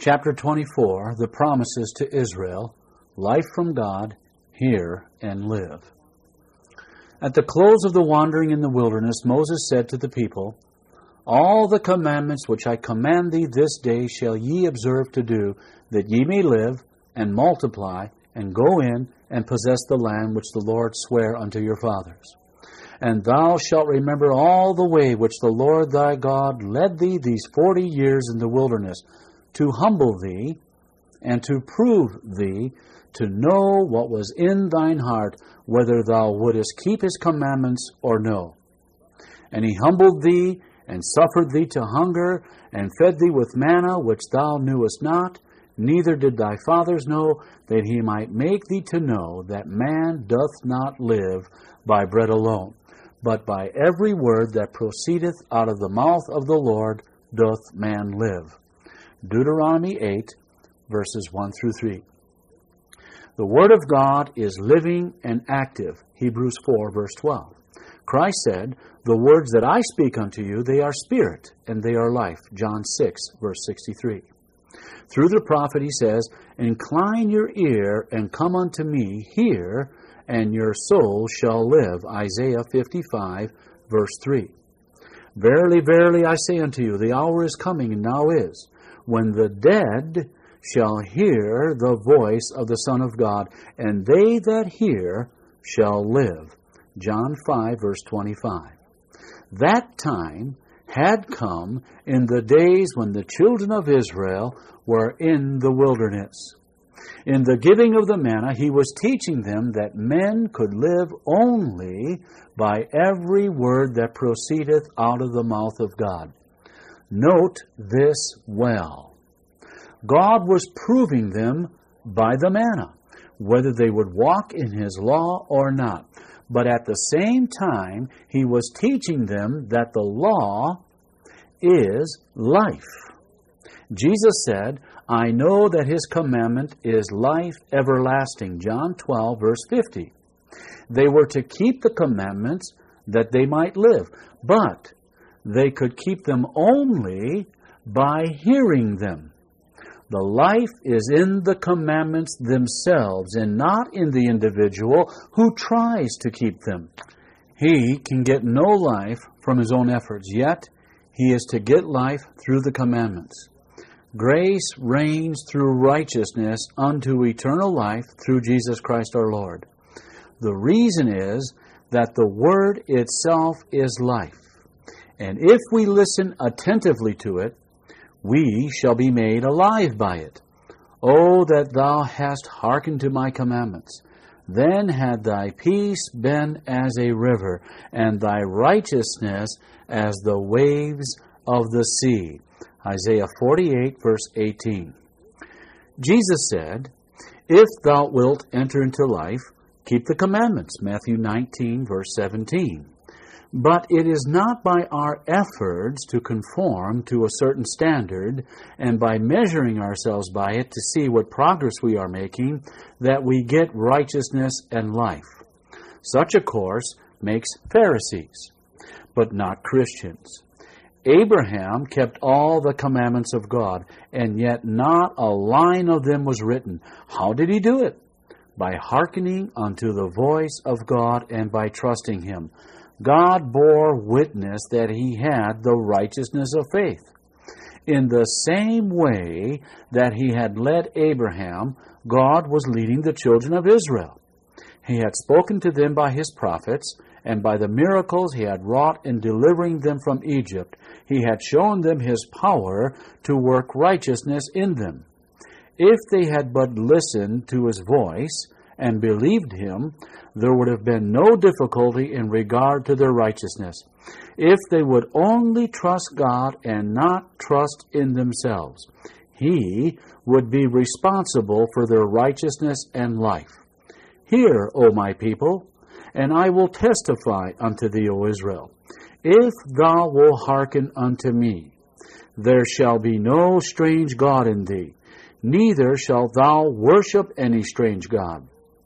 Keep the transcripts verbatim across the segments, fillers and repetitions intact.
Chapter twenty-four, the promises to Israel, life from God, hear and live. At the close of the wandering in the wilderness, Moses said to the people, All the commandments which I command thee this day shall ye observe to do, that ye may live and multiply, and go in and possess the land which the Lord sware unto your fathers. And thou shalt remember all the way which the Lord thy God led thee these forty years in the wilderness, to humble thee, and to prove thee, to know what was in thine heart, whether thou wouldest keep his commandments or no. And he humbled thee, and suffered thee to hunger, and fed thee with manna which thou knewest not, neither did thy fathers know, that he might make thee to know that man doth not live by bread alone, but by every word that proceedeth out of the mouth of the Lord doth man live. Deuteronomy eight, verses one through three. The Word of God is living and active. Hebrews four, verse twelve. Christ said, The words that I speak unto you, they are spirit, and they are life. John six, verse sixty-three. Through the prophet he says, Incline your ear and come unto me, hear, and your soul shall live. Isaiah fifty-five, verse three. Verily, verily, I say unto you, the hour is coming, and now is, when the dead shall hear the voice of the Son of God, and they that hear shall live. John five, verse twenty-five. That time had come in the days when the children of Israel were in the wilderness. In the giving of the manna, he was teaching them that men could live only by every word that proceedeth out of the mouth of God. Note this well. God was proving them by the manna, whether they would walk in his law or not. But at the same time, he was teaching them that the law is life. Jesus said, I know that his commandment is life everlasting. John twelve, verse fifty. They were to keep the commandments that they might live, but they could keep them only by hearing them. The life is in the commandments themselves and not in the individual who tries to keep them. He can get no life from his own efforts, yet he is to get life through the commandments. Grace reigns through righteousness unto eternal life through Jesus Christ our Lord. The reason is that the Word itself is life. And if we listen attentively to it, we shall be made alive by it. O that thou hast hearkened to my commandments, then had thy peace been as a river, and thy righteousness as the waves of the sea. Isaiah forty-eight, verse eighteen. Jesus said, If thou wilt enter into life, keep the commandments. Matthew nineteen, verse seventeen. But it is not by our efforts to conform to a certain standard and by measuring ourselves by it to see what progress we are making that we get righteousness and life. Such a course makes Pharisees, but not Christians. Abraham kept all the commandments of God, and yet not a line of them was written. How did he do it? By hearkening unto the voice of God and by trusting him. God bore witness that he had the righteousness of faith. In the same way that he had led Abraham, God was leading the children of Israel. He had spoken to them by his prophets, and by the miracles he had wrought in delivering them from Egypt, he had shown them his power to work righteousness in them. If they had but listened to his voice and believed him, there would have been no difficulty in regard to their righteousness. If they would only trust God and not trust in themselves, he would be responsible for their righteousness and life. Hear, O my people, and I will testify unto thee, O Israel. If thou wilt hearken unto me, there shall be no strange God in thee, neither shalt thou worship any strange God.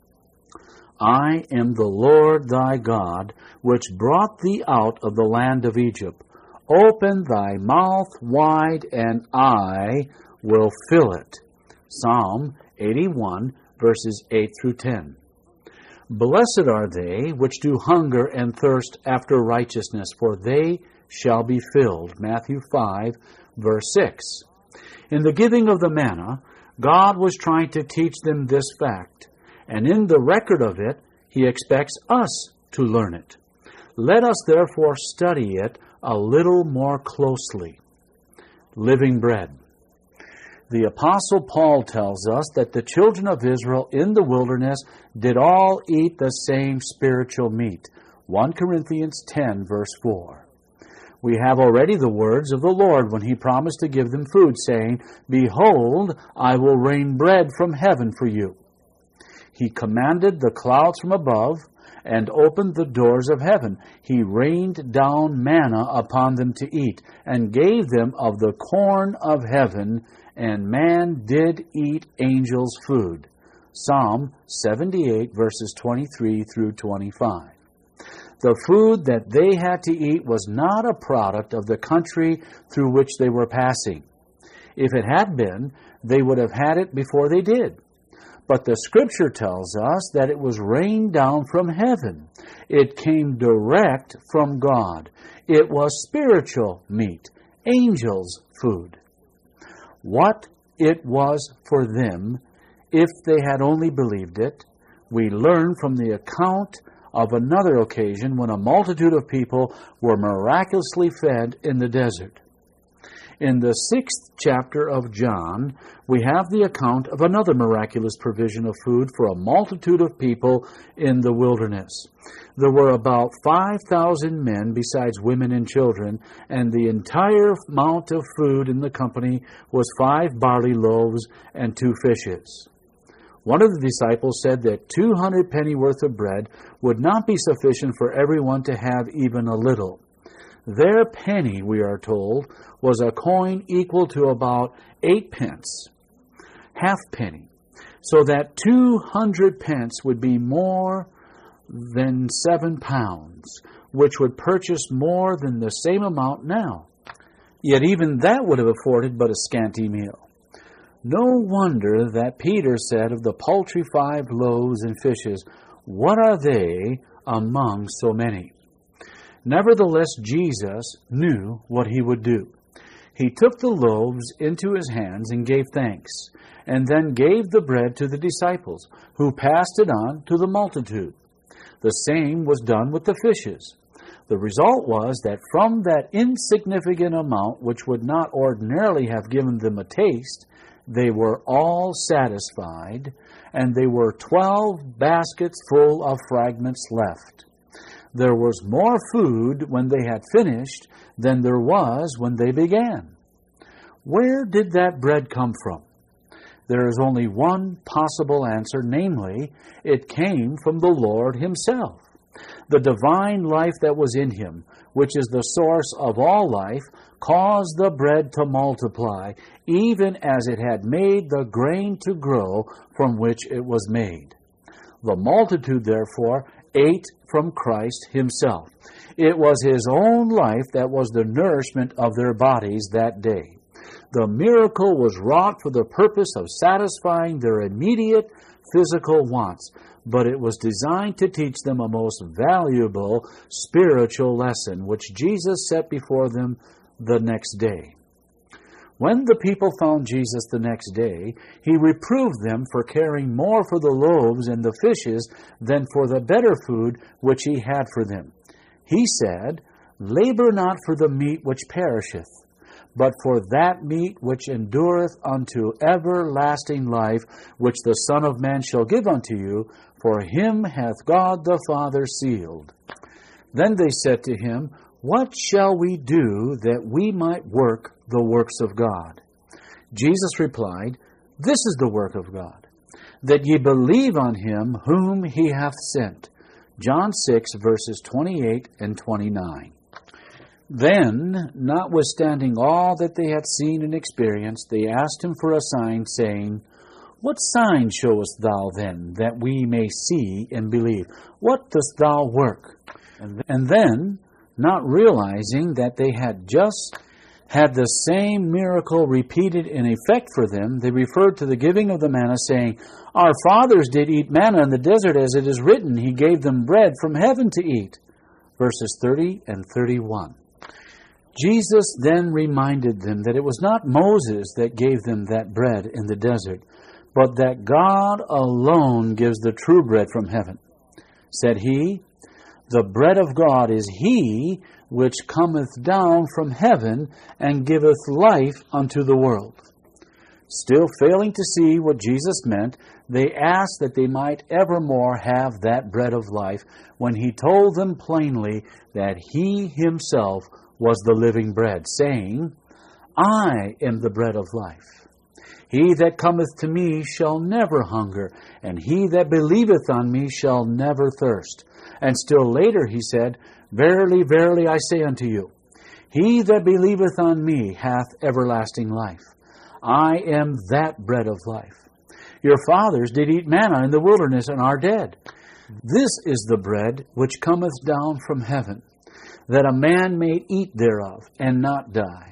I am the Lord thy God, which brought thee out of the land of Egypt. Open thy mouth wide, and I will fill it. Psalm eighty-one, verses eight through ten. Blessed are they which do hunger and thirst after righteousness, for they shall be filled. Matthew five, verse six. In the giving of the manna, God was trying to teach them this fact, and in the record of it, He expects us to learn it. Let us therefore study it a little more closely. Living bread. The Apostle Paul tells us that the children of Israel in the wilderness did all eat the same spiritual meat. First Corinthians ten, verse four. We have already the words of the Lord when He promised to give them food, saying, Behold, I will rain bread from heaven for you. He commanded the clouds from above and opened the doors of heaven. He rained down manna upon them to eat, and gave them of the corn of heaven, and man did eat angels' food. Psalm seventy-eight, verses twenty-three through twenty-five. The food that they had to eat was not a product of the country through which they were passing. If it had been, they would have had it before they did. But the Scripture tells us that it was rained down from heaven. It came direct from God. It was spiritual meat, angels' food. What it was for them, if they had only believed it, we learn from the account of another occasion when a multitude of people were miraculously fed in the desert. In the sixth chapter of John, we have the account of another miraculous provision of food for a multitude of people in the wilderness. There were about five thousand men besides women and children, and the entire amount of food in the company was five barley loaves and two fishes. One of the disciples said that two hundred pennyworth of bread would not be sufficient for everyone to have even a little. Their penny, we are told, was a coin equal to about eight pence, half penny, so that two hundred pence would be more than seven pounds, which would purchase more than the same amount now. Yet even that would have afforded but a scanty meal. No wonder that Peter said of the paltry five loaves and fishes, What are they among so many? Nevertheless, Jesus knew what He would do. He took the loaves into His hands and gave thanks, and then gave the bread to the disciples, who passed it on to the multitude. The same was done with the fishes. The result was that from that insignificant amount, which would not ordinarily have given them a taste, they were all satisfied, and there were twelve baskets full of fragments left. There was more food when they had finished than there was when they began. Where did that bread come from? There is only one possible answer, namely, it came from the Lord Himself. The divine life that was in Him, which is the source of all life, caused the bread to multiply, even as it had made the grain to grow from which it was made. The multitude, therefore, ate from Christ Himself. It was His own life that was the nourishment of their bodies that day. The miracle was wrought for the purpose of satisfying their immediate physical wants, but it was designed to teach them a most valuable spiritual lesson, which Jesus set before them the next day. When the people found Jesus the next day, He reproved them for caring more for the loaves and the fishes than for the better food which He had for them. He said, Labor not for the meat which perisheth, but for that meat which endureth unto everlasting life, which the Son of Man shall give unto you, for Him hath God the Father sealed. Then they said to Him, What shall we do that we might work the works of God? Jesus replied, This is the work of God, that ye believe on Him whom He hath sent. John six, verses twenty-eight and twenty-nine. Then, notwithstanding all that they had seen and experienced, they asked Him for a sign, saying, What sign showest Thou then, that we may see and believe? What dost Thou work? And then, not realizing that they had just had the same miracle repeated in effect for them, they referred to the giving of the manna, saying, "Our fathers did eat manna in the desert, as it is written, He gave them bread from heaven to eat." Verses thirty and thirty-one. Jesus then reminded them that it was not Moses that gave them that bread in the desert, but that God alone gives the true bread from heaven. Said he, "The bread of God is He which cometh down from heaven and giveth life unto the world." Still failing to see what Jesus meant, they asked that they might evermore have that bread of life, when He told them plainly that He Himself was the living bread, saying, "I am the bread of life. He that cometh to me shall never hunger, and he that believeth on me shall never thirst." And still later He said, "Verily, verily, I say unto you, he that believeth on me hath everlasting life. I am that bread of life. Your fathers did eat manna in the wilderness and are dead. This is the bread which cometh down from heaven, that a man may eat thereof and not die.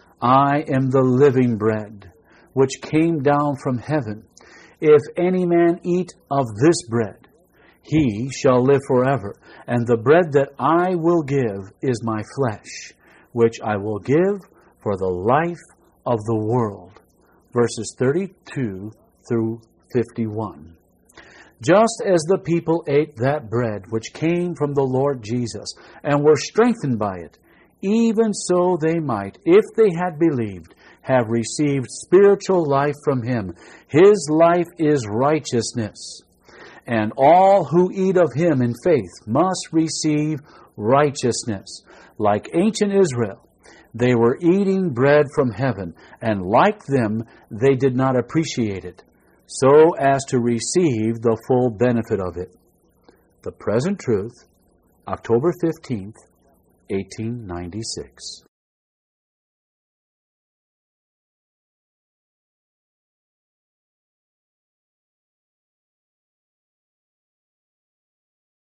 I am the living bread which came down from heaven. If any man eat of this bread, he shall live forever. And the bread that I will give is my flesh, which I will give for the life of the world." Verses thirty-two through fifty-one. Just as the people ate that bread which came from the Lord Jesus and were strengthened by it, even so they might, if they had believed, have received spiritual life from Him. His life is righteousness. And all who eat of Him in faith must receive righteousness. Like ancient Israel, they were eating bread from heaven, and like them, they did not appreciate it, so as to receive the full benefit of it. The Present Truth, October fifteenth, eighteen ninety-six.